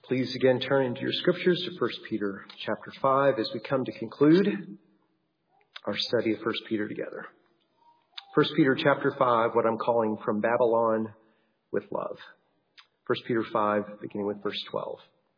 Please again turn into your scriptures to 1 Peter chapter 5 as we come to conclude our study of 1 Peter together. 1 Peter chapter 5, what I'm calling From Babylon with Love. 1 Peter 5, beginning with verse 12.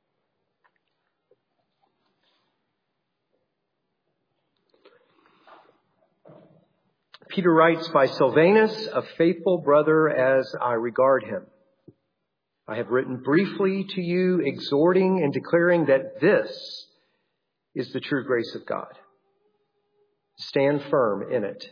Peter writes, "By Silvanus, a faithful brother as I regard him, I have written briefly to you, exhorting and declaring that this is the true grace of God. Stand firm in it.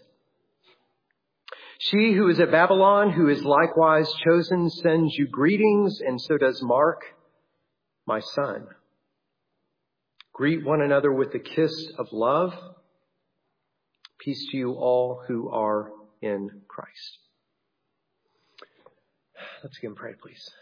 She who is at Babylon, who is likewise chosen, sends you greetings, and so does Mark, my son. Greet one another with the kiss of love. Peace to you all who are in Christ." Let's again pray, please.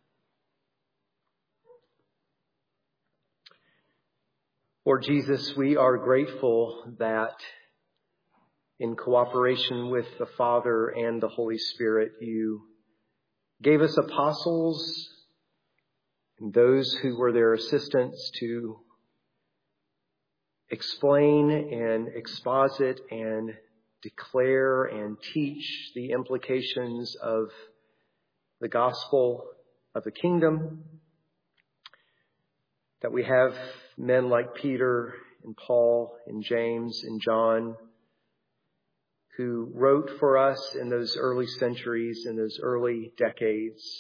Lord Jesus, we are grateful that in cooperation with the Father and the Holy Spirit, you gave us apostles and those who were their assistants to explain and exposit and declare and teach the implications of the gospel of the kingdom. That we have men like Peter and Paul and James and John who wrote for us in those early centuries, in those early decades,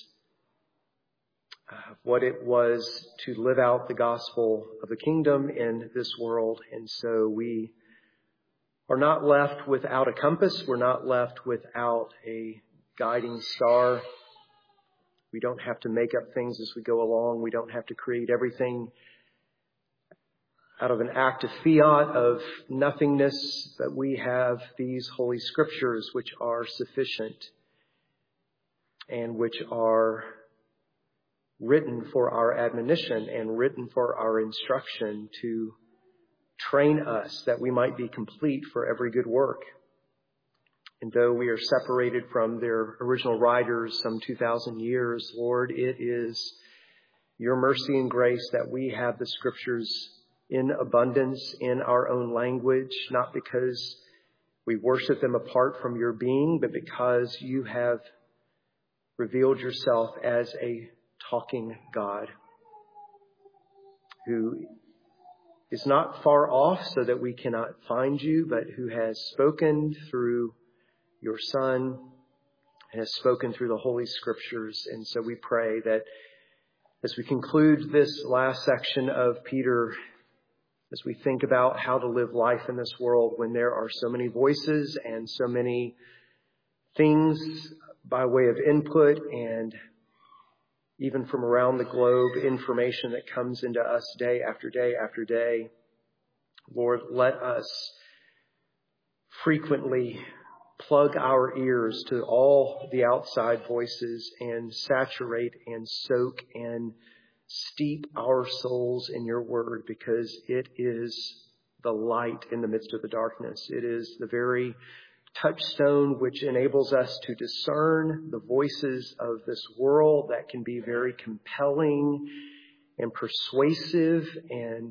what it was to live out the gospel of the kingdom in this world. And so we are not left without a compass. We're not left without a guiding star. We don't have to make up things as we go along. We don't have to create everything out of an act of fiat, of nothingness, but we have these holy scriptures which are sufficient and which are written for our admonition and written for our instruction to train us that we might be complete for every good work. And though we are separated from their original writers some 2,000 years, Lord, it is your mercy and grace that we have the scriptures in abundance in our own language, not because we worship them apart from your being, but because you have revealed yourself as a talking God who is not far off so that we cannot find you, but who has spoken through your Son and has spoken through the Holy Scriptures. And so we pray that as we conclude this last section of Peter, as we think about how to live life in this world when there are so many voices and so many things by way of input and even from around the globe, information that comes into us day after day after day, Lord, let us frequently plug our ears to all the outside voices and saturate and soak and steep our souls in your word, because it is the light in the midst of the darkness. It is the very touchstone which enables us to discern the voices of this world that can be very compelling and persuasive and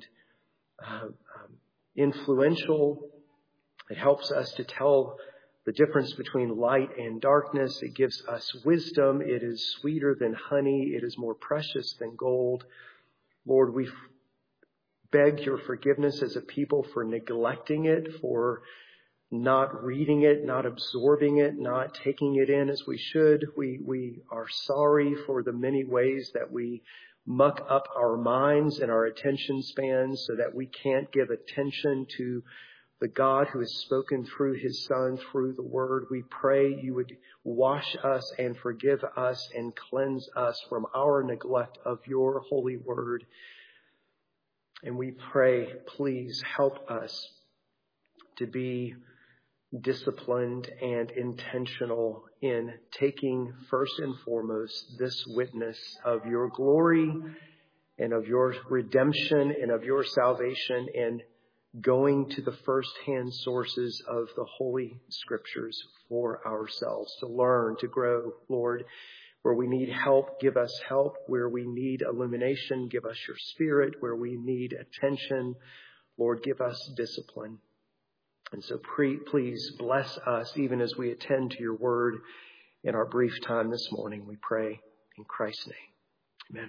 influential. It helps us to tell the difference between light and darkness. It gives us wisdom. It is sweeter than honey. It is more precious than gold. Lord, we beg your forgiveness as a people for neglecting it, for not reading it, not absorbing it, not taking it in as we should. We are sorry for the many ways that we muck up our minds and our attention spans so that we can't give attention to the God who has spoken through his Son, through the Word. We pray you would wash us and forgive us and cleanse us from our neglect of your holy Word. And we pray, please help us to be disciplined and intentional in taking first and foremost this witness of your glory and of your redemption and of your salvation, and going to the first-hand sources of the Holy Scriptures for ourselves, to learn, to grow. Lord, Where we need help, give us help. Where we need illumination, give us your Spirit. Where we need attention, Lord, give us discipline. And so please bless us even as we attend to your word in our brief time this morning. We pray in Christ's name. Amen.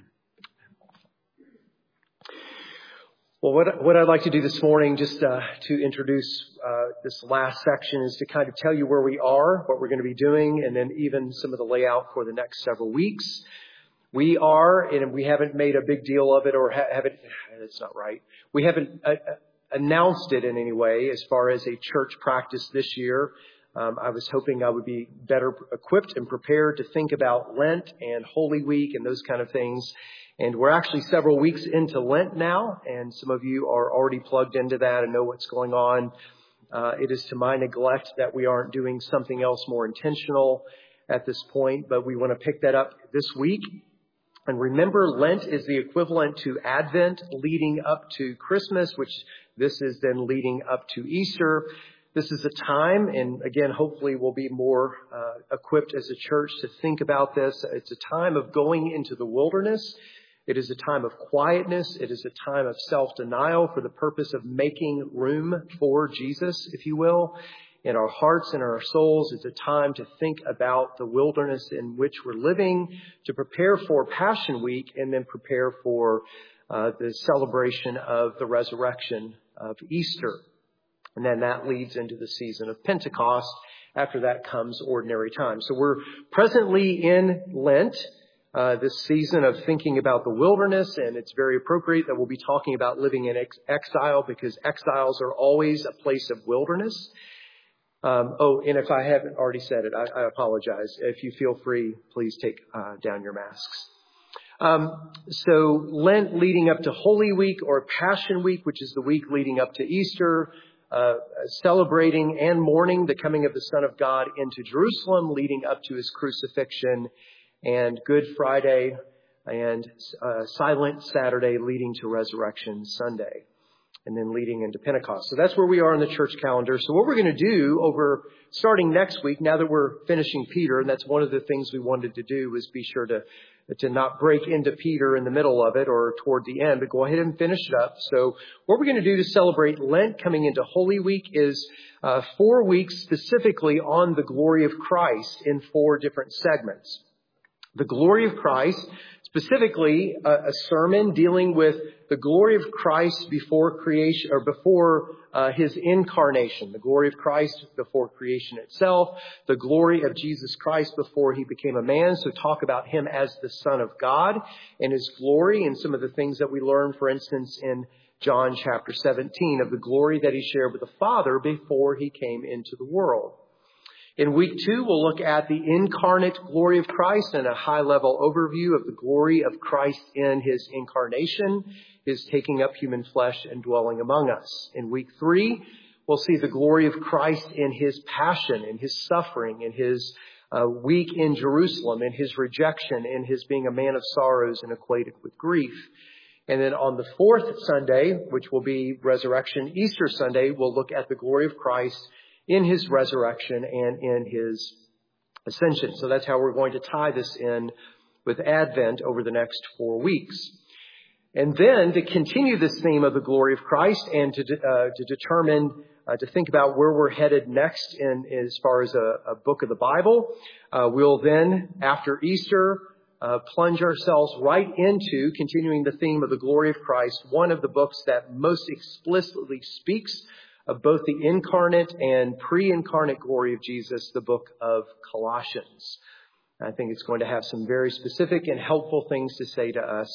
Well, what I'd like to do this morning, just to introduce this last section, is to kind of tell you where we are, what we're going to be doing, and then even some of the layout for the next several weeks. We are, and we haven't made a big deal of it, or it's not right. We haven't announced it in any way as far as a church practice this year. I was hoping I would be better equipped and prepared to think about Lent and Holy Week and those kind of things. And we're actually several weeks into Lent now, and some of you are already plugged into that and know what's going on. It is to my neglect that we aren't doing something else more intentional at this point, but we want to pick that up this week. And remember, Lent is the equivalent to Advent leading up to Christmas, which this is then leading up to Easter. This is a time, and again, hopefully we'll be more equipped as a church to think about this. It's a time of going into the wilderness. It is a time of quietness. It is a time of self-denial for the purpose of making room for Jesus, if you will, in our hearts and our souls. It's a time to think about the wilderness in which we're living, to prepare for Passion Week, and then prepare for the celebration of the resurrection of Easter. And then that leads into the season of Pentecost. After that comes ordinary time. So we're presently in Lent, this season of thinking about the wilderness, and it's very appropriate that we'll be talking about living in exile, because exiles are always a place of wilderness. And if I haven't already said it, I apologize. If you feel free, please take down your masks. So Lent leading up to Holy Week, or Passion Week, which is the week leading up to Easter, celebrating and mourning the coming of the Son of God into Jerusalem, leading up to his crucifixion, and Good Friday and Silent Saturday leading to Resurrection Sunday, and then leading into Pentecost. So that's where we are in the church calendar. So what we're going to do starting next week, now that we're finishing Peter, and that's one of the things we wanted to do, was be sure to not break into Peter in the middle of it or toward the end, but go ahead and finish it up. So what we're going to do to celebrate Lent coming into Holy Week is 4 weeks specifically on the glory of Christ in 4 different segments. The glory of Christ, specifically a sermon dealing with the glory of Christ before creation, or before his incarnation, the glory of Christ before creation itself, the glory of Jesus Christ before he became a man. So talk about him as the Son of God and his glory, and some of the things that we learn, for instance, in John chapter 17, of the glory that he shared with the Father before he came into the world. In week 2, we'll look at the incarnate glory of Christ and a high-level overview of the glory of Christ in his incarnation, his taking up human flesh and dwelling among us. In week 3, we'll see the glory of Christ in his passion, in his suffering, in his week in Jerusalem, in his rejection, in his being a man of sorrows and acquainted with grief. And then on the 4th Sunday, which will be Resurrection Easter Sunday, we'll look at the glory of Christ in his resurrection and in his ascension. So that's how we're going to tie this in with Advent over the next 4 weeks. And then to continue this theme of the glory of Christ and to determine, to think about where we're headed next as far as a book of the Bible, we'll then, after Easter, plunge ourselves right into continuing the theme of the glory of Christ, one of the books that most explicitly speaks of both the incarnate and pre-incarnate glory of Jesus, the book of Colossians. I think it's going to have some very specific and helpful things to say to us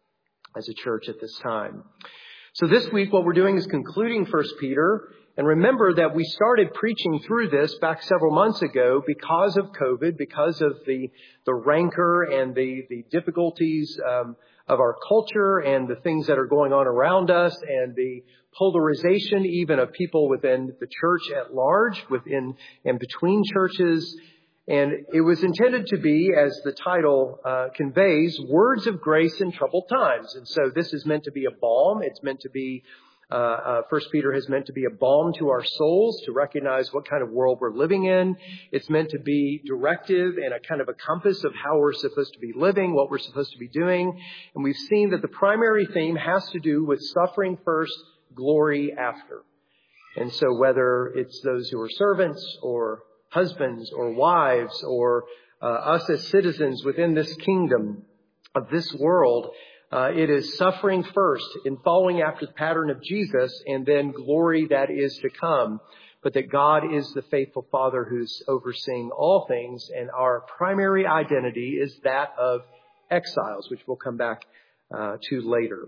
as a church at this time. So this week, what we're doing is concluding 1 Peter. And remember that we started preaching through this back several months ago because of COVID, because of the rancor and the difficulties of our culture and the things that are going on around us, and the polarization even of people within the church at large, within and between churches. And it was intended to be, as the title conveys, words of grace in troubled times. And so this is meant to be a balm. It's meant to be First Peter is meant to be a balm to our souls, to recognize what kind of world we're living in. It's meant to be directive and a kind of a compass of how we're supposed to be living, what we're supposed to be doing. And we've seen that the primary theme has to do with suffering first, glory after. And so whether it's those who are servants or husbands or wives or us as citizens within this kingdom of this world, it is suffering first in following after the pattern of Jesus and then glory that is to come. But that God is the faithful Father who's overseeing all things, and our primary identity is that of exiles, which we'll come back to later.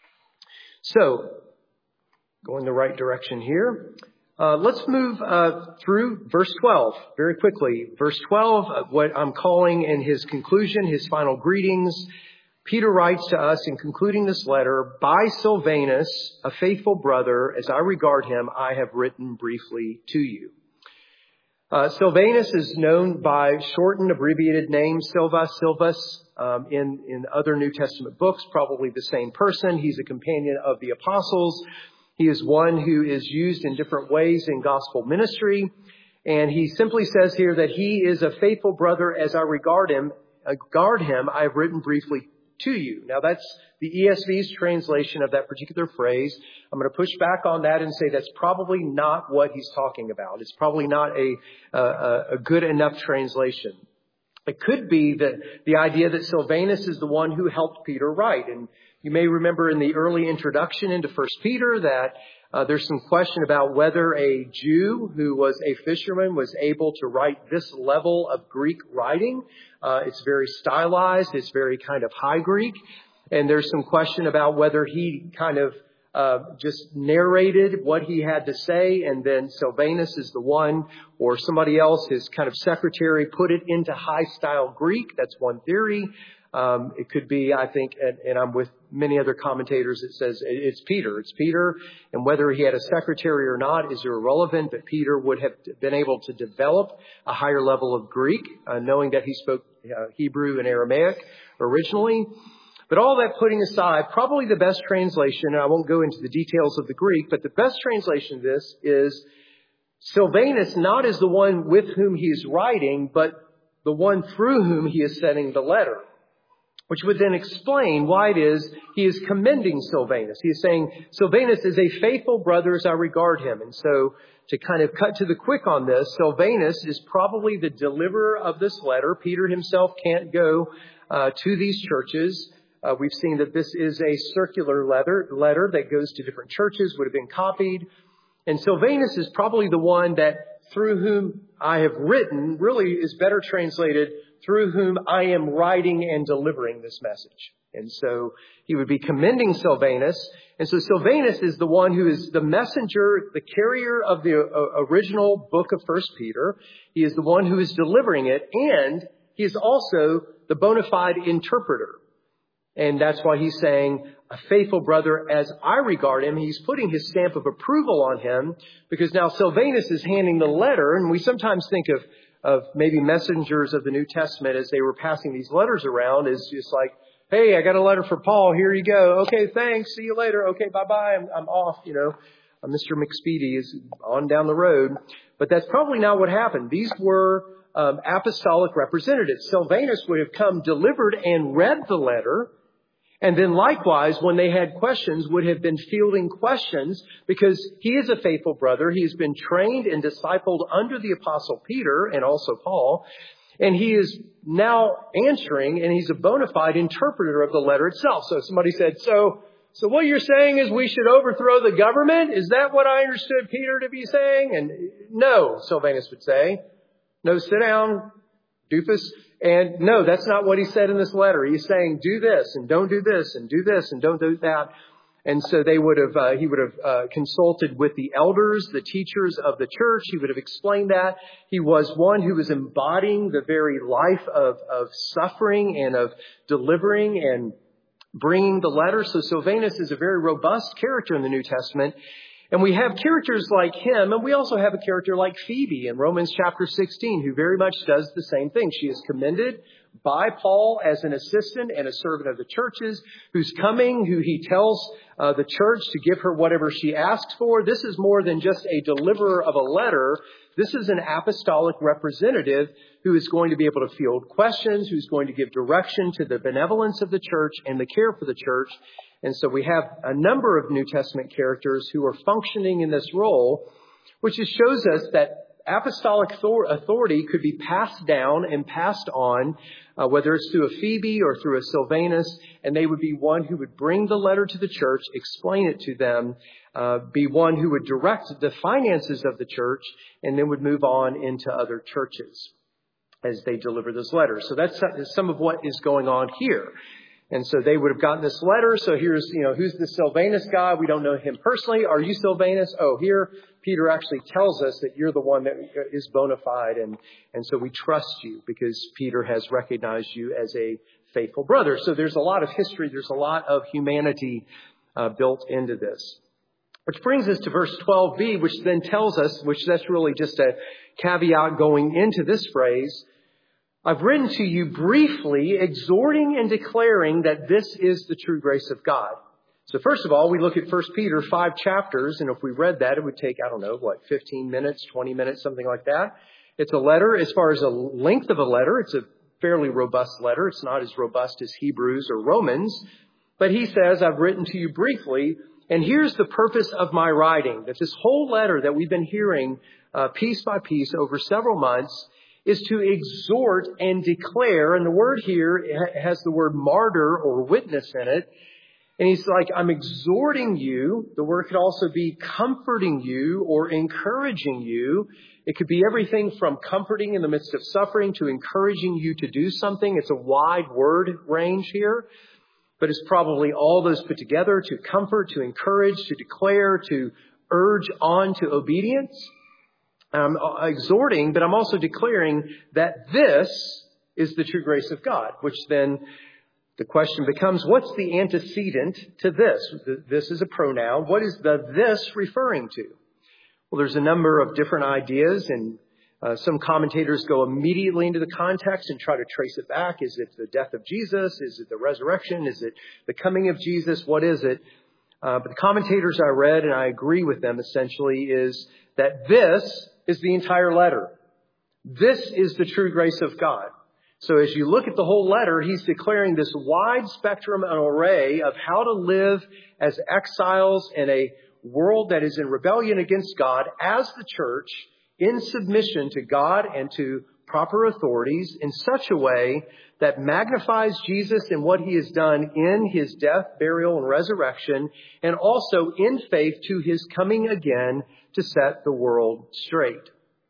So, going the right direction here. Let's move through verse 12 very quickly. Verse 12, what I'm calling in his conclusion, his final greetings. Peter writes to us in concluding this letter, by Silvanus, a faithful brother, as I regard him, I have written briefly to you. Silvanus is known by shortened, abbreviated name, Silvus, in other New Testament books, probably the same person. He's a companion of the apostles. He is one who is used in different ways in gospel ministry. And he simply says here that he is a faithful brother as I regard him, I have written briefly to you. Now that's the ESV's translation of that particular phrase. I'm going to push back on that and say that's probably not what he's talking about. It's probably not a good enough translation. It could be that the idea that Silvanus is the one who helped Peter write. And you may remember in the early introduction into 1 Peter that there's some question about whether a Jew who was a fisherman was able to write this level of Greek writing. It's very stylized. It's very kind of high Greek. And there's some question about whether he kind of just narrated what he had to say, and then Silvanus is the one, or somebody else, his kind of secretary, put it into high-style Greek. That's one theory. It could be, I think, and I'm with many other commentators, it says it's Peter. It's Peter, and whether he had a secretary or not is irrelevant, but Peter would have been able to develop a higher level of Greek, knowing that he spoke Hebrew and Aramaic originally. But all that putting aside, probably the best translation, and I won't go into the details of the Greek, but the best translation of this is Silvanus not as the one with whom he is writing, but the one through whom he is sending the letter, which would then explain why it is he is commending Silvanus. He is saying, Silvanus is a faithful brother as I regard him. And so to kind of cut to the quick on this, Silvanus is probably the deliverer of this letter. Peter himself can't go to these churches. We've seen that this is a circular letter that goes to different churches, would have been copied. And Silvanus is probably the one that through whom I have written, really is better translated, through whom I am writing and delivering this message. And so he would be commending Silvanus. And so Silvanus is the one who is the messenger, the carrier of the original book of 1 Peter. He is the one who is delivering it, and he is also the bona fide interpreter. And that's why he's saying, a faithful brother as I regard him. He's putting his stamp of approval on him, because now Silvanus is handing the letter. And we sometimes think of maybe messengers of the New Testament as they were passing these letters around is just like, hey, I got a letter for Paul. Here you go. Okay, thanks. See you later. Okay, bye-bye. I'm off, Mr. McSpeedy is on down the road. But that's probably not what happened. These were apostolic representatives. Silvanus would have come, delivered, and read the letter. And then likewise, when they had questions, would have been fielding questions, because he is a faithful brother. He has been trained and discipled under the Apostle Peter and also Paul. And he is now answering, and he's a bona fide interpreter of the letter itself. So somebody said, so what you're saying is we should overthrow the government? Is that what I understood Peter to be saying? And no, Silvanus would say. No, sit down, doofus. And no, that's not what he said in this letter. He's saying, do this and don't do this and do this and don't do that. And so he would have consulted with the elders, the teachers of the church. He would have explained that. He was one who was embodying the very life of suffering and of delivering and bringing the letter. So Silvanus is a very robust character in the New Testament. And we have characters like him, and we also have a character like Phoebe in Romans chapter 16, who very much does the same thing. She is commended by Paul as an assistant and a servant of the churches, who's coming, who he tells the church to give her whatever she asks for. This is more than just a deliverer of a letter. This is an apostolic representative who is going to be able to field questions, who's going to give direction to the benevolence of the church and the care for the church. And so we have a number of New Testament characters who are functioning in this role, which just shows us that apostolic authority could be passed down and passed on, whether it's through a Phoebe or through a Silvanus, and they would be one who would bring the letter to the church, explain it to them, be one who would direct the finances of the church, and then would move on into other churches as they deliver this letter. So that's some of what is going on here. And so they would have gotten this letter. So here's, who's the Silvanus guy? We don't know him personally. Are you Silvanus? Oh, here Peter actually tells us that you're the one that is bona fide. And so we trust you because Peter has recognized you as a faithful brother. So there's a lot of history. There's a lot of humanity built into this. Which brings us to verse 12b, which then tells us, which that's really just a caveat going into this phrase, I've written to you briefly, exhorting and declaring that this is the true grace of God. So first of all, we look at 1 Peter, 5 chapters, and if we read that, it would take, 15 minutes, 20 minutes, something like that. It's a letter. As far as the length of a letter, it's a fairly robust letter. It's not as robust as Hebrews or Romans. But he says, I've written to you briefly, and here's the purpose of my writing, that this whole letter that we've been hearing piece by piece over several months is to exhort and declare. And the word here has the word martyr or witness in it. And he's like, I'm exhorting you. The word could also be comforting you or encouraging you. It could be everything from comforting in the midst of suffering to encouraging you to do something. It's a wide word range here, but it's probably all those put together: to comfort, to encourage, to declare, to urge on to obedience. I'm exhorting, but I'm also declaring that this is the true grace of God, which then the question becomes, what's the antecedent to this? This is a pronoun. What is the this referring to? Well, there's a number of different ideas, and some commentators go immediately into the context and try to trace it back. Is it the death of Jesus? Is it the resurrection? Is it the coming of Jesus? What is it? But the commentators I read, and I agree with them essentially, is that this is the entire letter. This is the true grace of God. So as you look at the whole letter, he's declaring this wide spectrum and array of how to live as exiles in a world that is in rebellion against God as the church, in submission to God and to proper authorities in such a way that magnifies Jesus and what he has done in his death, burial, and resurrection, and also in faith to his coming again to set the world straight.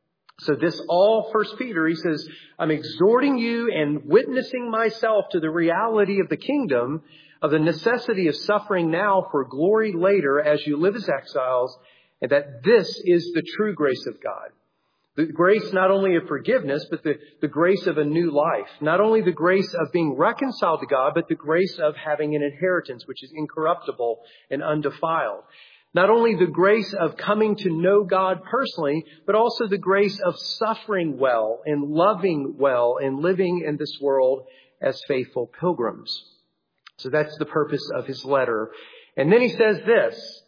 So this all, 1 Peter, he says, I'm exhorting you and witnessing myself to the reality of the kingdom, of the necessity of suffering now for glory later as you live as exiles, and that this is the true grace of God. The grace not only of forgiveness, but the grace of a new life. Not only the grace of being reconciled to God, but the grace of having an inheritance which is incorruptible and undefiled. Not only the grace of coming to know God personally, but also the grace of suffering well and loving well and living in this world as faithful pilgrims. So that's the purpose of his letter. And then he says this,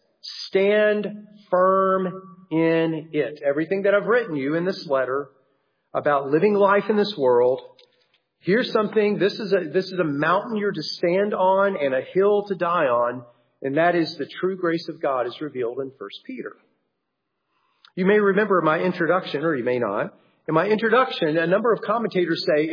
stand firm in it. Everything that I've written you in this letter about living life in this world, here's something, this is a mountain you're to stand on and a hill to die on, and that is the true grace of God is revealed in 1 Peter. You may remember my introduction, or you may not. In my introduction, a number of commentators say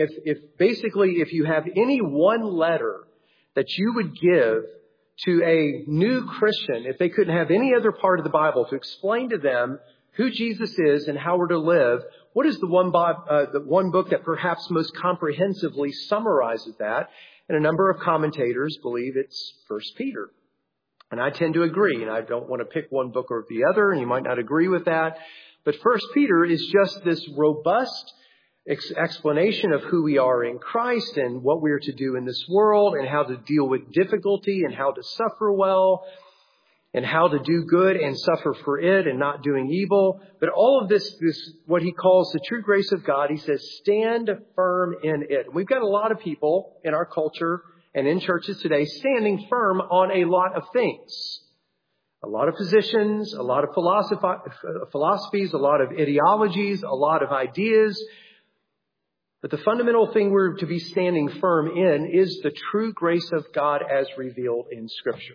if you have any one letter that you would give to a new Christian, if they couldn't have any other part of the Bible to explain to them who Jesus is and how we're to live, what is the one book that perhaps most comprehensively summarizes that? And a number of commentators believe it's 1 Peter. And I tend to agree, and I don't want to pick one book or the other, and you might not agree with that. But 1 Peter is just this robust explanation of who we are in Christ and what we are to do in this world and how to deal with difficulty and how to suffer well and how to do good and suffer for it and not doing evil. But all of this, what he calls the true grace of God, he says, stand firm in it. And we've got a lot of people in our culture and in churches today standing firm on a lot of things. A lot of positions, a lot of philosophies, a lot of ideologies, a lot of ideas. But the fundamental thing we're to be standing firm in is the true grace of God as revealed in Scripture.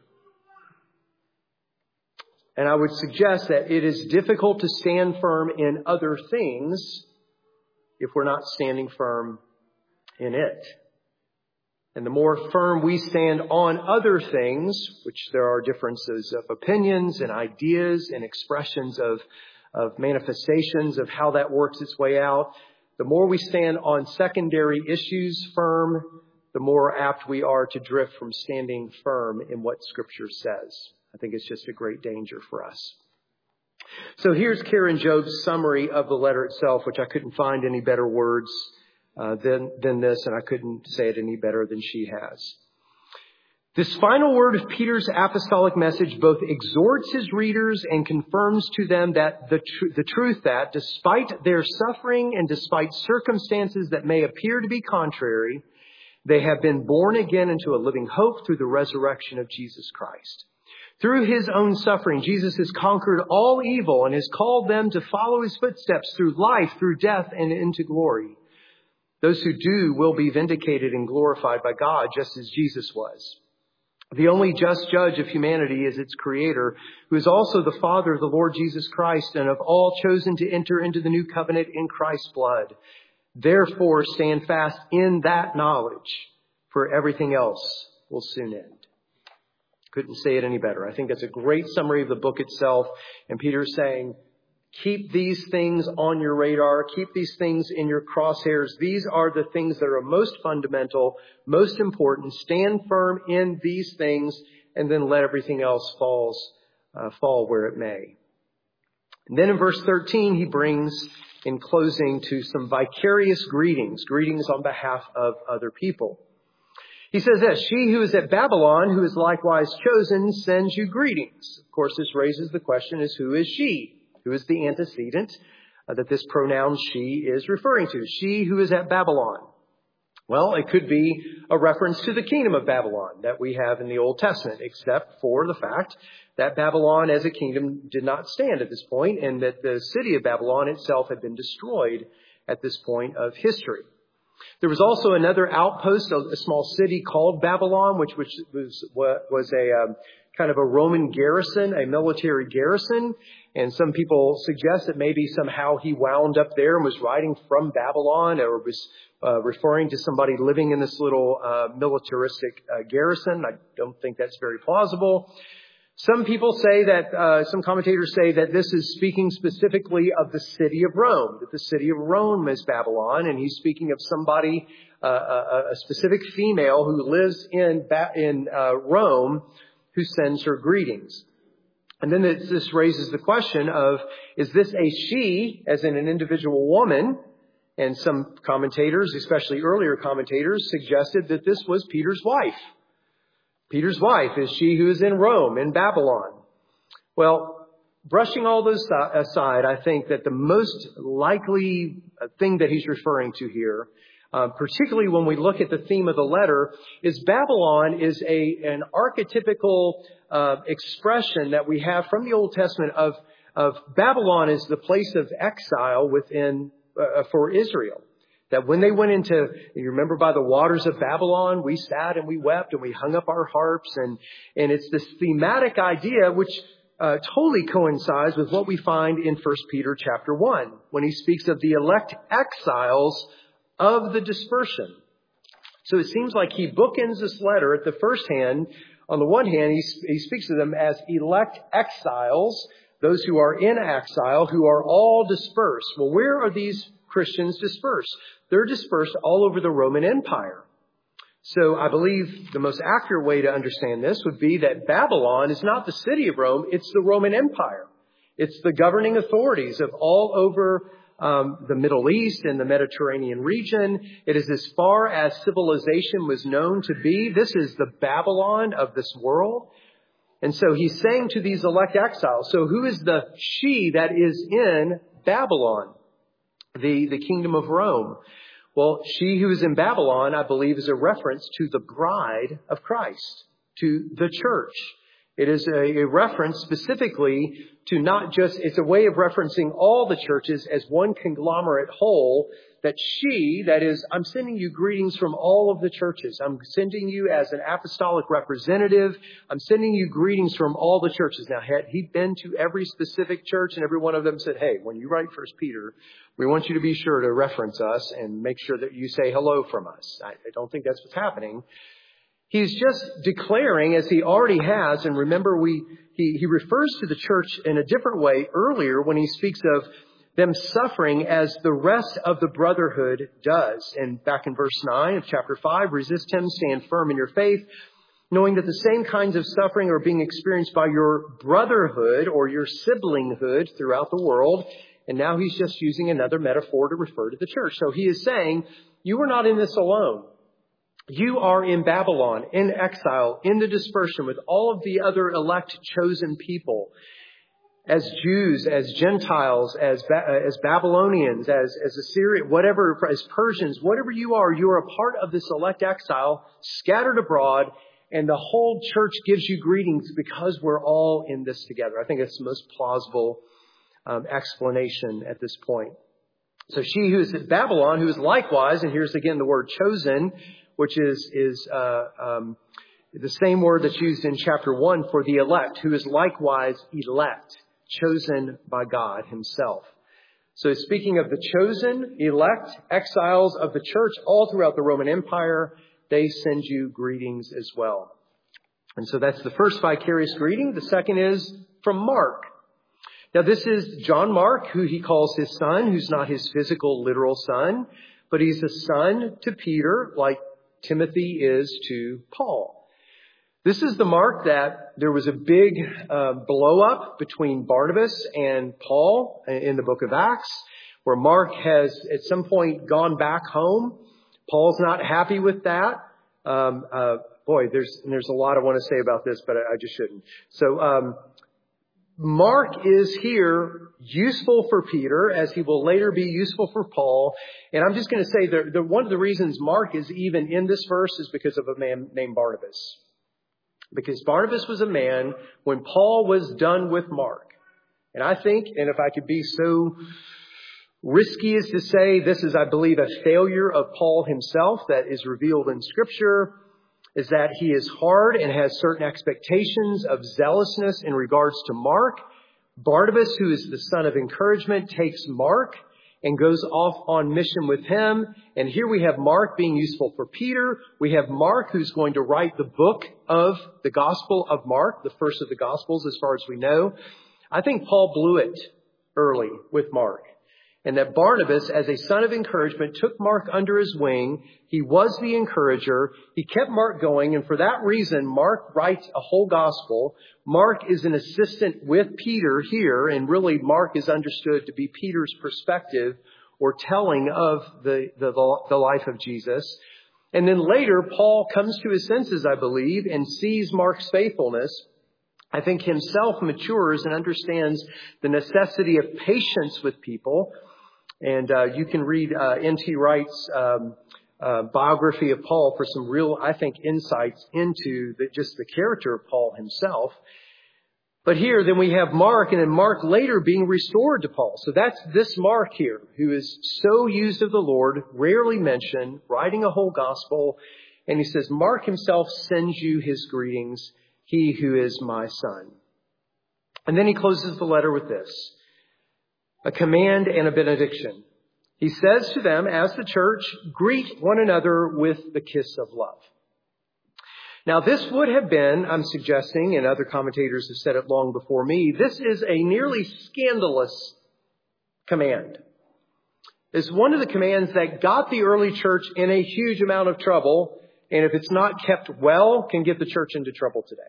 And I would suggest that it is difficult to stand firm in other things if we're not standing firm in it. And the more firm we stand on other things, which there are differences of opinions and ideas and expressions of manifestations of how that works its way out, the more we stand on secondary issues firm, the more apt we are to drift from standing firm in what Scripture says. I think it's just a great danger for us. So here's Karen Job's summary of the letter itself, which I couldn't find any better words than this, and I couldn't say it any better than she has. This final word of Peter's apostolic message both exhorts his readers and confirms to them that the truth that despite their suffering and despite circumstances that may appear to be contrary, they have been born again into a living hope through the resurrection of Jesus Christ. Through his own suffering, Jesus has conquered all evil and has called them to follow his footsteps through life, through death, and into glory. Those who do will be vindicated and glorified by God, just as Jesus was. The only just judge of humanity is its creator, who is also the Father of the Lord Jesus Christ, and of all chosen to enter into the new covenant in Christ's blood. Therefore, stand fast in that knowledge, for everything else will soon end. Couldn't say it any better. I think that's a great summary of the book itself. And Peter's saying, keep these things on your radar. Keep these things in your crosshairs. These are the things that are most fundamental, most important. Stand firm in these things, and then let everything else fall where it may. And then in verse 13, he brings, in closing, to some vicarious greetings on behalf of other people. He says this, she who is at Babylon, who is likewise chosen, sends you greetings. Of course, this raises the question is, who is she? Who is the antecedent that this pronoun she is referring to? She who is at Babylon. Well, it could be a reference to the kingdom of Babylon that we have in the Old Testament, except for the fact that Babylon as a kingdom did not stand at this point, and that the city of Babylon itself had been destroyed at this point of history. There was also another outpost, a small city called Babylon, which was a kind of a Roman garrison, a military garrison. And some people suggest that maybe somehow he wound up there and was writing from Babylon, or was referring to somebody living in this little militaristic garrison. I don't think that's very plausible. Some people say that, some commentators say that this is speaking specifically of the city of Rome, that the city of Rome is Babylon, and he's speaking of somebody, a specific female who lives in Rome, who sends her greetings. And then this raises the question of, is this a she, as in an individual woman? And some commentators, especially earlier commentators, suggested that this was Peter's wife. Peter's wife is she who is in Rome, in Babylon. Well, brushing all those aside, I think that the most likely thing that he's referring to here, particularly when we look at the theme of the letter, is Babylon is an archetypical expression that we have from the Old Testament of Babylon is the place of exile within for Israel. That when they went into, you remember by the waters of Babylon, we sat and we wept and we hung up our harps. And it's this thematic idea which totally coincides with what we find in 1 Peter chapter 1, when he speaks of the elect exiles of the dispersion. So it seems like he bookends this letter at the first hand. On the one hand, he speaks of them as elect exiles, those who are in exile, who are all dispersed. Well, where are these Christians dispersed? They're dispersed all over the Roman Empire. So I believe the most accurate way to understand this would be that Babylon is not the city of Rome, it's the Roman Empire. It's the governing authorities of all over the Middle East and the Mediterranean region. It is as far as civilization was known to be. This is the Babylon of this world. And so he's saying to these elect exiles, so who is the she that is in Babylon, the kingdom of Rome? Well, she who is in Babylon, I believe, is a reference to the bride of Christ, to the church. It is a reference specifically to not just, it's a way of referencing all the churches as one conglomerate whole, that she, that is, I'm sending you greetings from all of the churches. I'm sending you as an apostolic representative. I'm sending you greetings from all the churches. Now, had he been to every specific church and every one of them said, hey, when you write 1 Peter, we want you to be sure to reference us and make sure that you say hello from us. I don't think that's what's happening. He's just declaring, as he already has, and remember he refers to the church in a different way earlier when he speaks of them suffering as the rest of the brotherhood does. And back in verse 9 of chapter 5, resist him, stand firm in your faith, knowing that the same kinds of suffering are being experienced by your brotherhood or your siblinghood throughout the world. And now he's just using another metaphor to refer to the church. So he is saying, you are not in this alone. You are in Babylon, in exile, in the dispersion with all of the other elect chosen people. As Jews, as Gentiles, as Babylonians, as Assyrians, whatever, as Persians, whatever you are a part of this elect exile scattered abroad, and the whole church gives you greetings because we're all in this together. I think that's the most plausible explanation at this point. So she who is at Babylon, who is likewise, and here's again the word chosen, which is the same word that's used in chapter 1 for the elect, who is likewise elect, chosen by God himself. So speaking of the chosen, elect, exiles of the church all throughout the Roman Empire, they send you greetings as well. And so that's the first vicarious greeting. The second is from Mark. Now this is John Mark, who he calls his son, who's not his physical, literal son, but he's a son to Peter, like Timothy is to Paul. This is the Mark that there was a big blow up between Barnabas and Paul in the book of Acts, where Mark has at some point gone back home. Paul's not happy with that. There's a lot I want to say about this, but I just shouldn't. So Mark is here useful for Peter, as he will later be useful for Paul. And I'm just going to say that one of the reasons Mark is even in this verse is because of a man named Barnabas. Because Barnabas was a man when Paul was done with Mark. And I think, and if I could be so risky as to say, this is, I believe, a failure of Paul himself that is revealed in Scripture, is that he is hard and has certain expectations of zealousness in regards to Mark. Barnabas, who is the son of encouragement, takes Mark and goes off on mission with him. And here we have Mark being useful for Peter. We have Mark, who's going to write the book of the Gospel of Mark, the first of the Gospels as far as we know. I think Paul blew it early with Mark. And that Barnabas, as a son of encouragement, took Mark under his wing. He was the encourager. He kept Mark going. And for that reason, Mark writes a whole gospel. Mark is an assistant with Peter here. And really, Mark is understood to be Peter's perspective or telling of the life of Jesus. And then later, Paul comes to his senses, I believe, and sees Mark's faithfulness. I think himself matures and understands the necessity of patience with people. And you can read N.T. Wright's biography of Paul for some real, I think, insights into just the character of Paul himself. But here, then we have Mark, and then Mark later being restored to Paul. So that's this Mark here, who is so used of the Lord, rarely mentioned, writing a whole gospel. And he says, Mark himself sends you his greetings, he who is my son. And then he closes the letter with this, a command and a benediction. He says to them, as the church, greet one another with the kiss of love. Now, this would have been, I'm suggesting, and other commentators have said it long before me, this is a nearly scandalous command. It's one of the commands that got the early church in a huge amount of trouble, and if it's not kept well, can get the church into trouble today.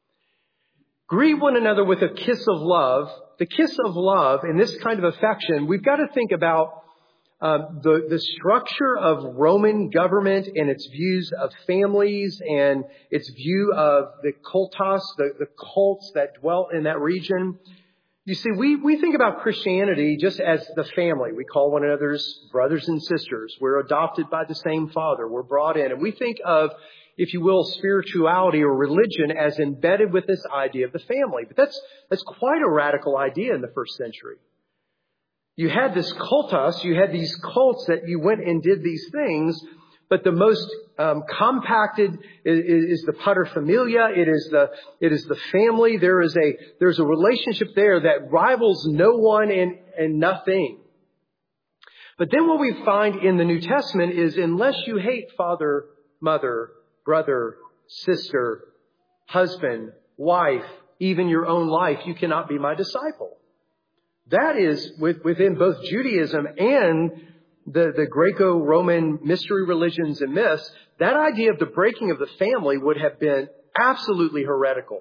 Greet one another with a kiss of love. The kiss of love and this kind of affection, we've got to think about the structure of Roman government and its views of families and its view of the cultos, the cults that dwelt in that region. You see, we think about Christianity just as the family. We call one another's brothers and sisters. We're adopted by the same Father. We're brought in. And we think of, if you will, spirituality or religion as embedded with this idea of the family. But that's quite a radical idea in the first century. You had this cultus, you had these cults that you went and did these things, but the most compacted is the paterfamilia. It is the family. There's a relationship there that rivals no one and nothing. But then what we find in the New Testament is, unless you hate father, mother, brother, sister, husband, wife, even your own life, you cannot be my disciple. That is within both Judaism and the Greco-Roman mystery religions and myths. That idea of the breaking of the family would have been absolutely heretical.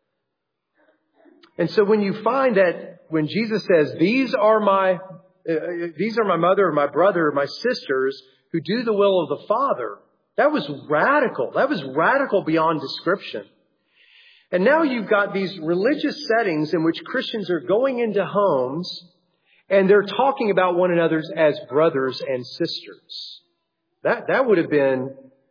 And so when you find that when Jesus says, these are my mother, my brother, my sisters who do the will of the Father, that was radical. That was radical beyond description. And now you've got these religious settings in which Christians are going into homes and they're talking about one another as brothers and sisters. That would have been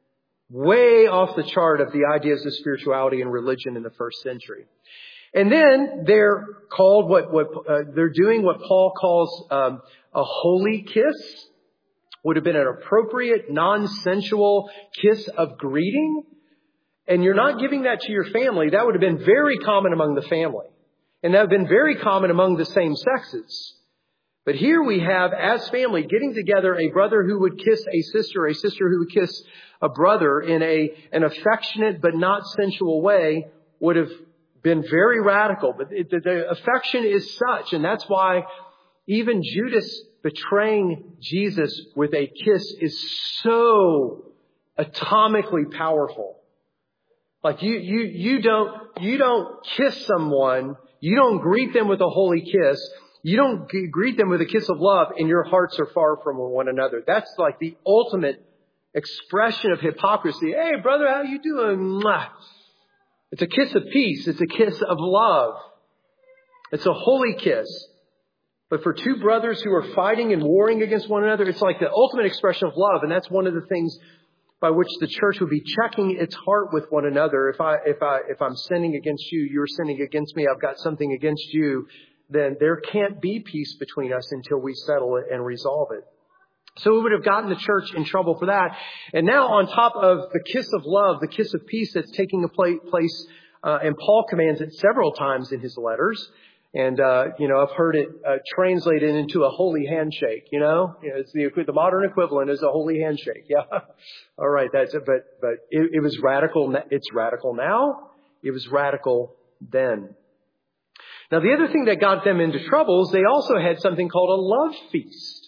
way off the chart of the ideas of spirituality and religion in the first century. And then they're called they're doing what Paul calls a holy kiss. Would have been an appropriate, non-sensual kiss of greeting. And you're not giving that to your family. That would have been very common among the family. And that would have been very common among the same sexes. But here we have, as family, getting together a brother who would kiss a sister who would kiss a brother in an affectionate but not sensual way would have been very radical. But the affection is such, and that's why even Judas betraying Jesus with a kiss is so atomically powerful. Like you don't kiss someone, you don't greet them with a holy kiss, you don't greet them with a kiss of love, and your hearts are far from one another. That's like the ultimate expression of hypocrisy. Hey, brother, how you doing? Mwah. It's a kiss of peace. It's a kiss of love. It's a holy kiss. But for two brothers who are fighting and warring against one another, it's like the ultimate expression of love. And that's one of the things by which the church would be checking its heart with one another. If I'm sinning against you, you're sinning against me, I've got something against you, then there can't be peace between us until we settle it and resolve it. So we would have gotten the church in trouble for that. And now on top of the kiss of love, the kiss of peace that's taking place, and Paul commands it several times in his letters. And, I've heard it translated into a holy handshake, It's the modern equivalent is a holy handshake. Yeah. All right. That's it. But it was radical. It's radical now. It was radical then. Now, the other thing that got them into trouble is they also had something called a love feast.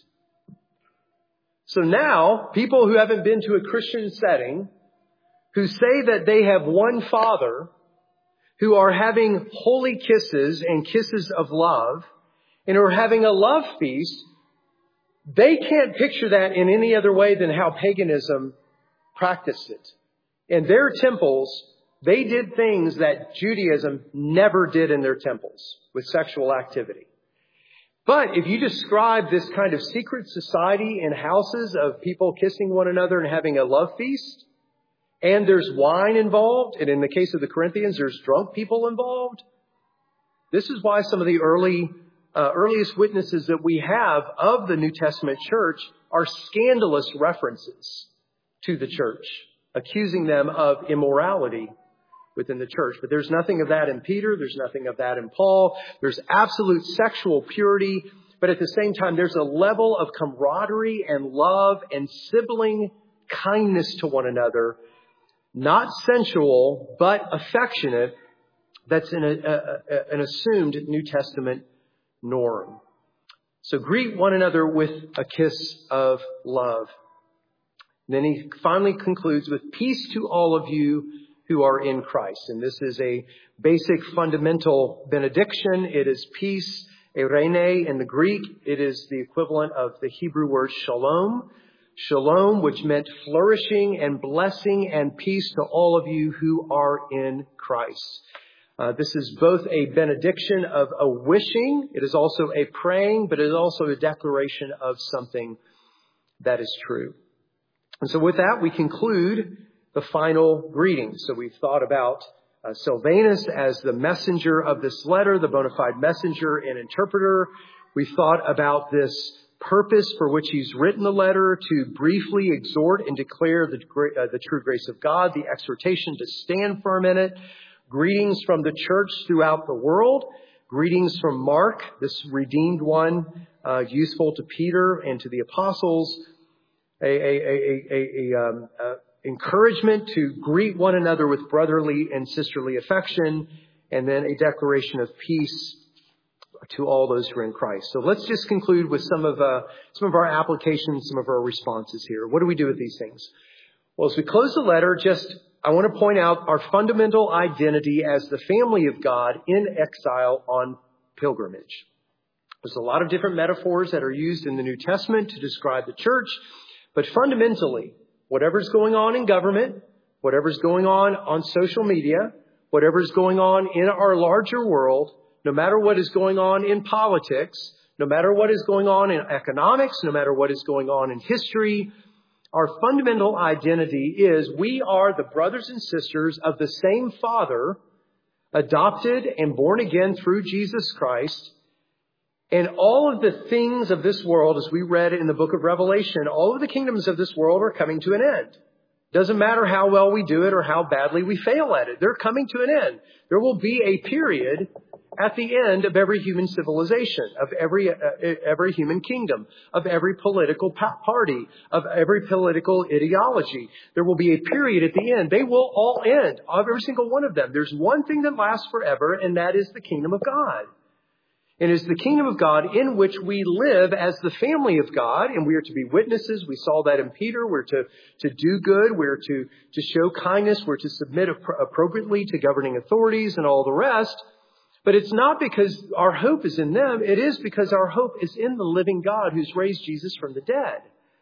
So now people who haven't been to a Christian setting, who say that they have one Father, who are having holy kisses and kisses of love, and are having a love feast, they can't picture that in any other way than how paganism practiced it. In their temples, they did things that Judaism never did in their temples with sexual activity. But if you describe this kind of secret society in houses of people kissing one another and having a love feast, and there's wine involved, and in the case of the Corinthians, there's drunk people involved. This is why some of the earliest witnesses that we have of the New Testament church are scandalous references to the church, accusing them of immorality within the church. But there's nothing of that in Peter. There's nothing of that in Paul. There's absolute sexual purity. But at the same time, there's a level of camaraderie and love and sibling kindness to one another, not sensual, but affectionate. That's an assumed New Testament norm. So greet one another with a kiss of love. And then he finally concludes with peace to all of you who are in Christ. And this is a basic fundamental benediction. It is peace Eirene in the Greek, it is the equivalent of the Hebrew word shalom. Shalom, which meant flourishing and blessing and peace to all of you who are in Christ. This is both a benediction of a wishing. It is also a praying, but it is also a declaration of something that is true. And so with that, we conclude the final greeting. So we've thought about Silvanus as the messenger of this letter, the bona fide messenger and interpreter. We thought about this purpose for which he's written the letter, to briefly exhort and declare the true grace of God, the exhortation to stand firm in it. Greetings from the church throughout the world. Greetings from Mark, this redeemed one, useful to Peter and to the apostles. Encouragement to greet one another with brotherly and sisterly affection, and then a declaration of peace to all those who are in Christ. So let's just conclude with some of our applications, some of our responses here. What do we do with these things? Well, as we close the letter, I want to point out our fundamental identity as the family of God in exile on pilgrimage. There's a lot of different metaphors that are used in the New Testament to describe the church, but fundamentally, whatever's going on in government, whatever's going on social media, whatever's going on in our larger world, no matter what is going on in politics, no matter what is going on in economics, no matter what is going on in history, our fundamental identity is we are the brothers and sisters of the same Father, adopted and born again through Jesus Christ. And all of the things of this world, as we read in the book of Revelation, all of the kingdoms of this world are coming to an end. Doesn't matter how well we do it or how badly we fail at it. They're coming to an end. There will be a period at the end of every human civilization, of every human kingdom, of every political party, of every political ideology. There will be a period at the end. They will all end, every single one of them. There's one thing that lasts forever, and that is the kingdom of God. It is the kingdom of God in which we live as the family of God, and we are to be witnesses. We saw that in Peter. We're to do good. We're to show kindness. We're to submit appropriately to governing authorities and all the rest. But it's not because our hope is in them. It is because our hope is in the living God who's raised Jesus from the dead.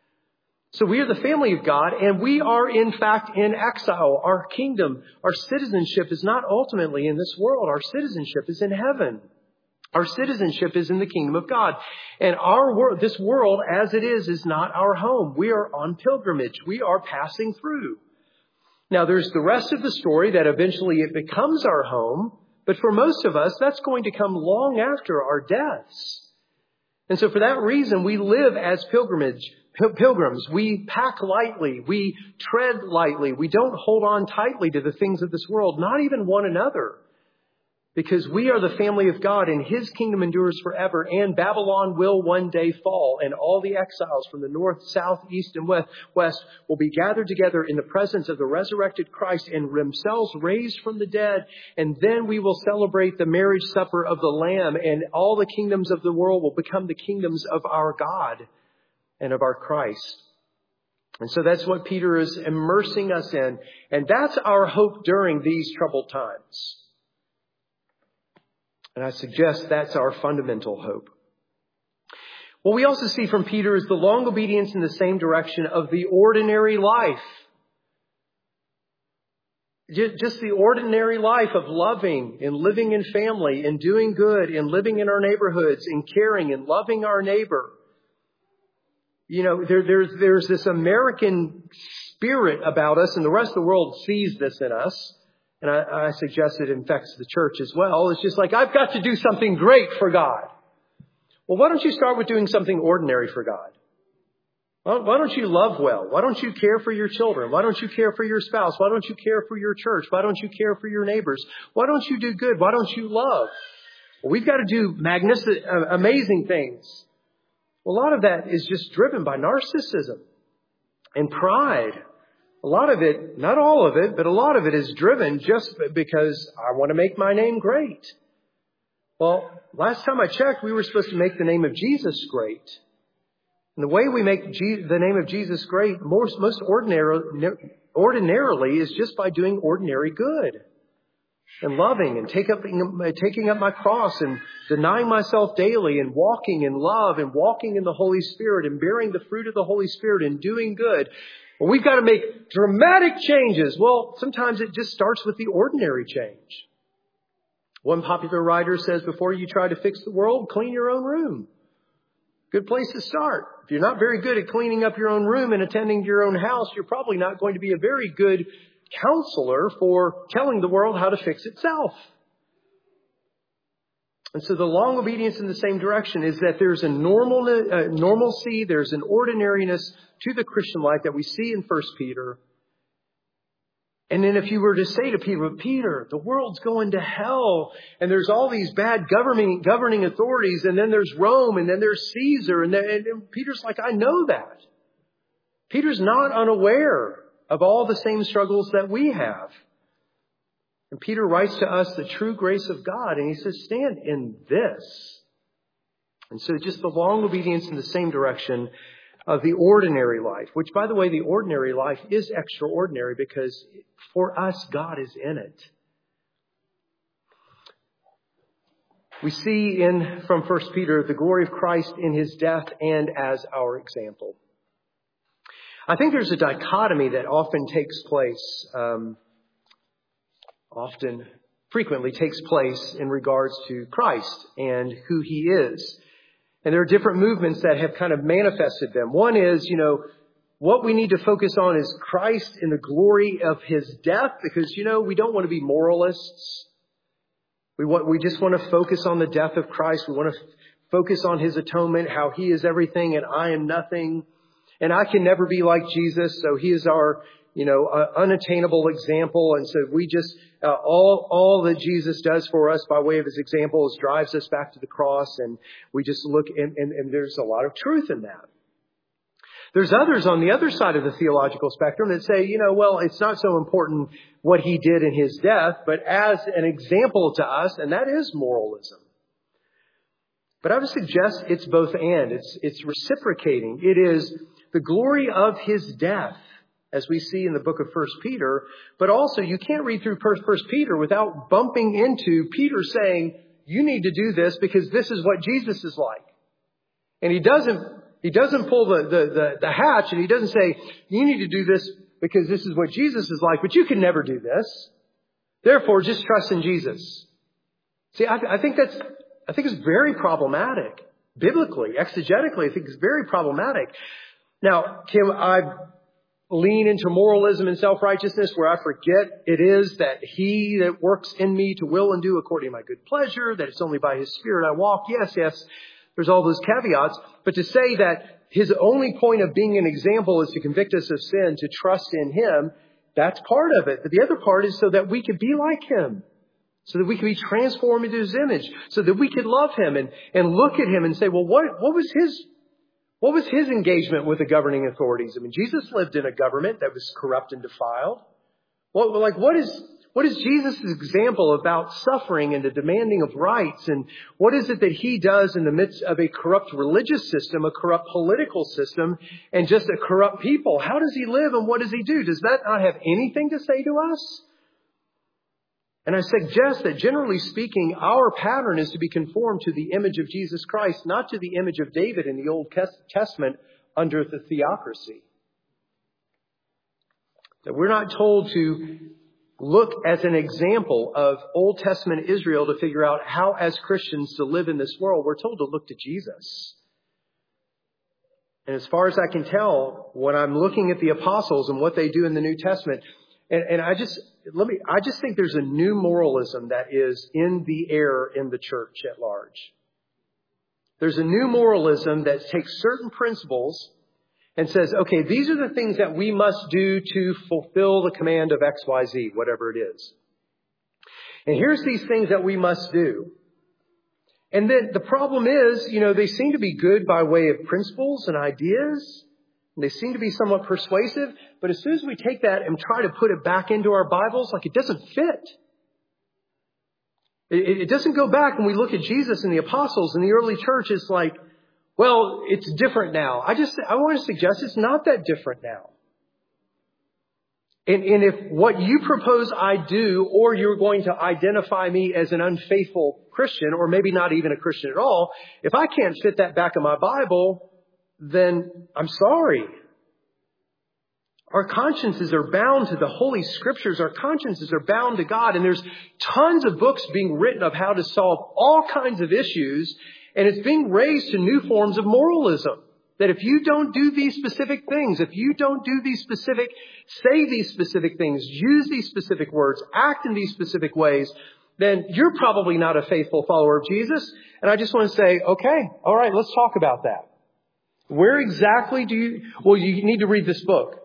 So we are the family of God, and we are in fact in exile. Our kingdom, our citizenship is not ultimately in this world. Our citizenship is in heaven. Our citizenship is in the kingdom of God. And this world as it is not our home. We are on pilgrimage. We are passing through. Now there's the rest of the story that eventually it becomes our home. But for most of us, that's going to come long after our deaths. And so for that reason, we live as pilgrims. We pack lightly. We tread lightly. We don't hold on tightly to the things of this world, not even one another. Because we are the family of God and His kingdom endures forever, and Babylon will one day fall, and all the exiles from the north, south, east, and west will be gathered together in the presence of the resurrected Christ and themselves raised from the dead. And then we will celebrate the marriage supper of the Lamb, and all the kingdoms of the world will become the kingdoms of our God and of our Christ. And so that's what Peter is immersing us in. And that's our hope during these troubled times. And I suggest that's our fundamental hope. What we also see from Peter is the long obedience in the same direction of the ordinary life. Just the ordinary life of loving and living in family and doing good and living in our neighborhoods and caring and loving our neighbor. You know, there's this American spirit about us, and the rest of the world sees this in us. And I suggest it infects the church as well. It's just like, I've got to do something great for God. Well, why don't you start with doing something ordinary for God? Why don't you love well? Why don't you care for your children? Why don't you care for your spouse? Why don't you care for your church? Why don't you care for your neighbors? Why don't you do good? Why don't you love? Well, we've got to do magnificent, amazing things. Well, a lot of that is just driven by narcissism and pride. A lot of it, not all of it, but a lot of it is driven just because I want to make my name great. Well, last time I checked, we were supposed to make the name of Jesus great. And the way we make the name of Jesus great, most ordinarily, is just by doing ordinary good. and loving and taking up my cross and denying myself daily and walking in love and walking in the Holy Spirit and bearing the fruit of the Holy Spirit and doing good. Well, we've got to make dramatic changes. Well, sometimes it just starts with the ordinary change. One popular writer says, before you try to fix the world, clean your own room. Good place to start. If you're not very good at cleaning up your own room and attending to your own house, you're probably not going to be a very good counselor for telling the world how to fix itself. And so the long obedience in the same direction is that there's a normalcy, there's an ordinariness to the Christian life that we see in 1 Peter. And then if you were to say to Peter, the world's going to hell, and there's all these bad governing authorities, and then there's Rome, and then there's Caesar, and Peter's like, I know that. Peter's not unaware of all the same struggles that we have. And Peter writes to us the true grace of God, and he says, stand in this. And so just the long obedience in the same direction of the ordinary life, which, by the way, the ordinary life is extraordinary because for us, God is in it. We see from 1 Peter the glory of Christ in his death and as our example. I think there's a dichotomy that frequently takes place in regards to Christ and who he is. And there are different movements that have kind of manifested them. One is, what we need to focus on is Christ in the glory of his death, because, we don't want to be moralists. We just want to focus on the death of Christ. We want to focus on his atonement, how he is everything and I am nothing. And I can never be like Jesus, so he is our, unattainable example. And so we just, all that Jesus does for us by way of his example drives us back to the cross. And we just look, and there's a lot of truth in that. There's others on the other side of the theological spectrum that say, it's not so important what he did in his death, but as an example to us, and that is moralism. But I would suggest it's both and. It's reciprocating. It is the glory of his death, as we see in the book of 1 Peter. But also, you can't read through 1 Peter without bumping into Peter saying, you need to do this because this is what Jesus is like. And he doesn't pull the hatch, and he doesn't say, you need to do this because this is what Jesus is like, but you can never do this. Therefore, just trust in Jesus. See, I think it's very problematic. Biblically, exegetically, I think it's very problematic. Now, can I lean into moralism and self-righteousness where I forget it is that he that works in me to will and do according to my good pleasure, that it's only by his Spirit I walk? Yes, there's all those caveats. But to say that his only point of being an example is to convict us of sin, to trust in him, that's part of it. But the other part is so that we could be like him, so that we could be transformed into his image, so that we could love him and look at him and say, well, what was his engagement with the governing authorities? I mean, Jesus lived in a government that was corrupt and defiled. What is Jesus' example about suffering and the demanding of rights? And what is it that he does in the midst of a corrupt religious system, a corrupt political system, and just a corrupt people? How does he live and what does he do? Does that not have anything to say to us? And I suggest that generally speaking, our pattern is to be conformed to the image of Jesus Christ, not to the image of David in the Old Testament under the theocracy. That we're not told to look as an example of Old Testament Israel to figure out how, as Christians, to live in this world. We're told to look to Jesus. And as far as I can tell, when I'm looking at the apostles and what they do in the New Testament, and I just think there's a new moralism that is in the air in the church at large. There's a new moralism that takes certain principles and says, okay, these are the things that we must do to fulfill the command of X, Y, Z, whatever it is. And here's these things that we must do. And then the problem is, they seem to be good by way of principles and ideas. And they seem to be somewhat persuasive. But as soon as we take that and try to put it back into our Bibles, it doesn't fit. It doesn't go back when we look at Jesus and the apostles and the early church. It's like, well, it's different now. I want to suggest it's not that different now. And if what you propose I do, or you're going to identify me as an unfaithful Christian, or maybe not even a Christian at all, if I can't fit that back in my Bible, then I'm sorry. Our consciences are bound to the Holy Scriptures. Our consciences are bound to God. And there's tons of books being written of how to solve all kinds of issues. And it's being raised to new forms of moralism. That if you don't do these specific things, if you don't do say these specific things, use these specific words, act in these specific ways, then you're probably not a faithful follower of Jesus. And I just want to say, okay, all right, let's talk about that. Where exactly you need to read this book.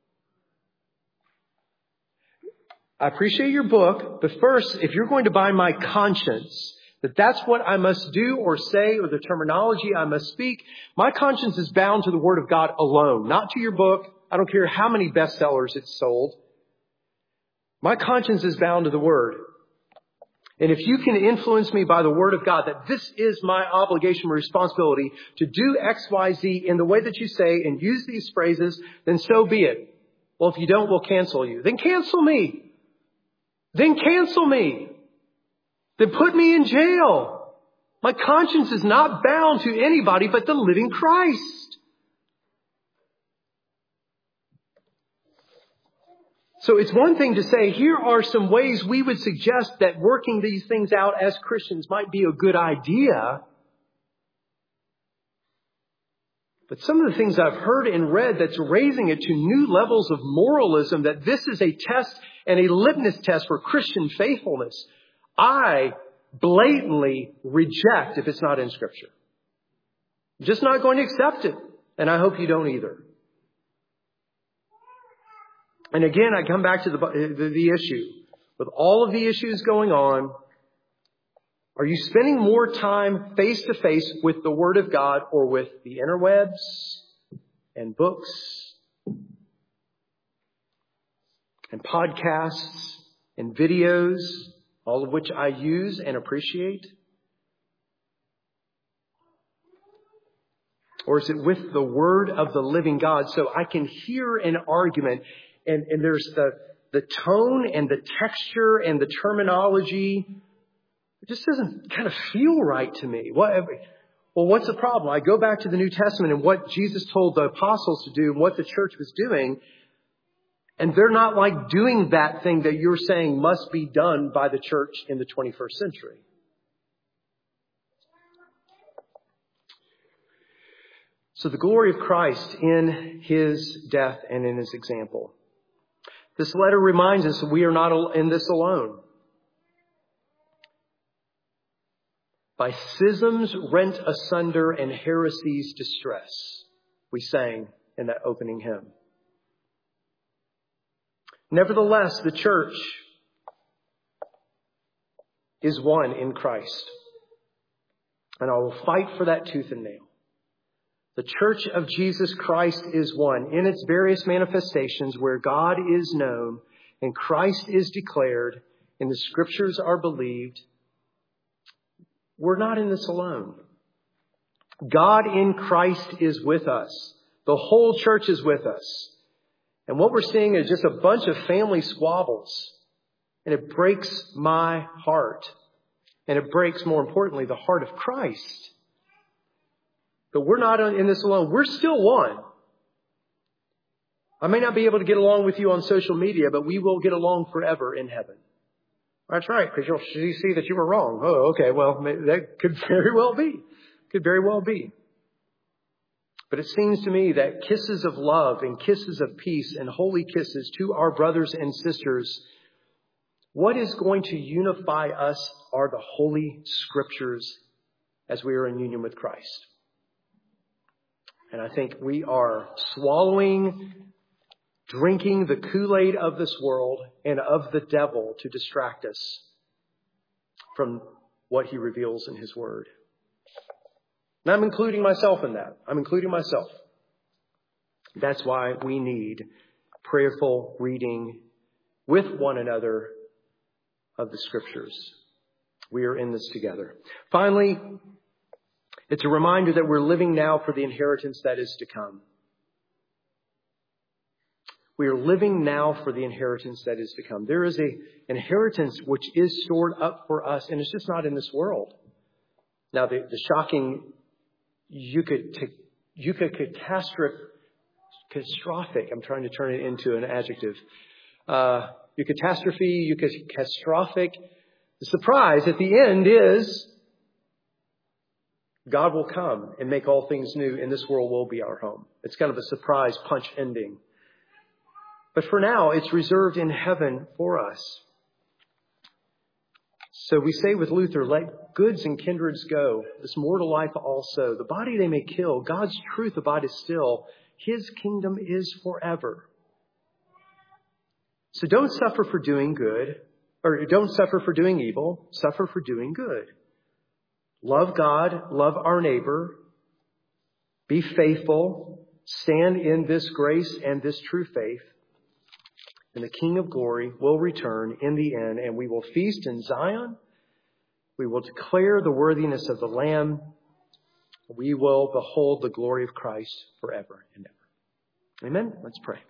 I appreciate your book, but first, if you're going to buy my conscience, that's what I must do or say or the terminology I must speak, my conscience is bound to the Word of God alone, not to your book. I don't care how many bestsellers it's sold. My conscience is bound to the Word. And if you can influence me by the Word of God, that this is my obligation and responsibility to do X, Y, Z in the way that you say and use these phrases, then so be it. Well, if you don't, we'll cancel you. Then cancel me. Then cancel me. Then put me in jail. My conscience is not bound to anybody but the living Christ. So it's one thing to say, here are some ways we would suggest that working these things out as Christians might be a good idea. But some of the things I've heard and read that's raising it to new levels of moralism, that this is a test and a litmus test for Christian faithfulness, I blatantly reject if it's not in Scripture. I'm just not going to accept it. And I hope you don't either. And again, I come back to the issue. With all of the issues going on, are you spending more time face to face with the Word of God or with the interwebs and books and podcasts and videos, all of which I use and appreciate? Or is it with the Word of the living God so I can hear an argument and there's the tone and the texture and the terminology? It just doesn't kind of feel right to me. Well, what's the problem? I go back to the New Testament and what Jesus told the apostles to do and what the church was doing. And they're not like doing that thing that you're saying must be done by the church in the 21st century. So the glory of Christ in His death and in His example. This letter reminds us that we are not in this alone. By schisms rent asunder and heresies distress, we sang in that opening hymn. Nevertheless, the church is one in Christ. And I will fight for that tooth and nail. The church of Jesus Christ is one in its various manifestations where God is known and Christ is declared and the Scriptures are believed. We're not in this alone. God in Christ is with us. The whole church is with us. And what we're seeing is just a bunch of family squabbles. And it breaks my heart. And it breaks, more importantly, the heart of Christ. But we're not in this alone. We're still one. I may not be able to get along with you on social media, but we will get along forever in heaven. That's right, because you'll see that you were wrong. Oh, okay, well, that could very well be. Could very well be. But it seems to me that kisses of love and kisses of peace and holy kisses to our brothers and sisters, what is going to unify us are the Holy Scriptures as we are in union with Christ. And I think we are drinking the Kool-Aid of this world and of the devil to distract us from what he reveals in his word. And I'm including myself in that. I'm including myself. That's why we need prayerful reading with one another of the Scriptures. We are in this together. Finally, it's a reminder that we're living now for the inheritance that is to come. We are living now for the inheritance that is to come. There is an inheritance which is stored up for us, and it's just not in this world. Now, the shocking catastrophic, I'm trying to turn it into an adjective. Catastrophic. The surprise at the end is God will come and make all things new, and this world will be our home. It's kind of a surprise punch ending. But for now, it's reserved in heaven for us. So we say with Luther, let goods and kindreds go, this mortal life also. The body they may kill, God's truth abideth still. His kingdom is forever. So don't suffer for doing good, or don't suffer for doing evil, suffer for doing good. Love God, love our neighbor, be faithful, stand in this grace and this true faith, and the King of glory will return in the end, and we will feast in Zion. We will declare the worthiness of the Lamb. We will behold the glory of Christ forever and ever. Amen. Let's pray.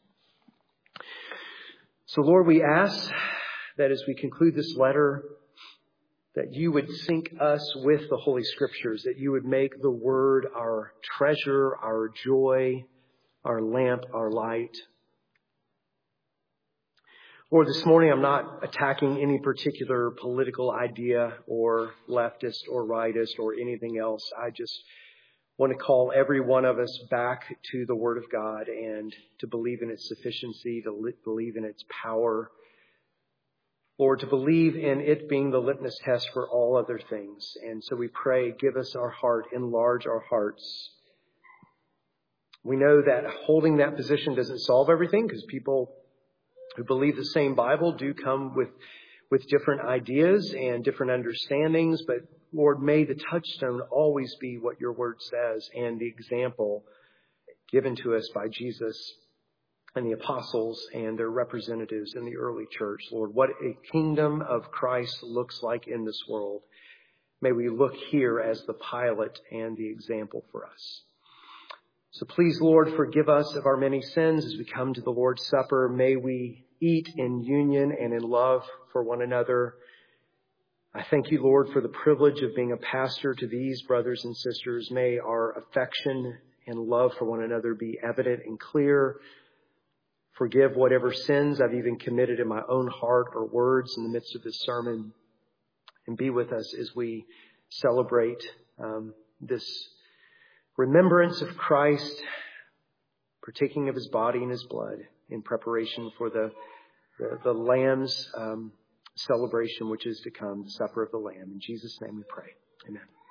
So, Lord, we ask that as we conclude this letter, that you would sync us with the Holy Scriptures, that you would make the Word our treasure, our joy, our lamp, our light. Lord, this morning I'm not attacking any particular political idea or leftist or rightist or anything else. I just want to call every one of us back to the Word of God and to believe in its sufficiency, to believe in its power. Lord, to believe in it being the litmus test for all other things. And so we pray, give us our heart, enlarge our hearts. We know that holding that position doesn't solve everything, because people who believe the same Bible do come with different ideas and different understandings. But Lord, may the touchstone always be what your word says and the example given to us by Jesus and the apostles and their representatives in the early church. Lord, what a kingdom of Christ looks like in this world. May we look here as the pilot and the example for us. So please, Lord, forgive us of our many sins as we come to the Lord's Supper. May we eat in union and in love for one another. I thank you, Lord, for the privilege of being a pastor to these brothers and sisters. May our affection and love for one another be evident and clear. Forgive whatever sins I've even committed in my own heart or words in the midst of this sermon. And be with us as we celebrate this remembrance of Christ, partaking of his body and his blood in preparation for the Lamb's celebration which is to come, the supper of the Lamb. In Jesus' name we pray. Amen.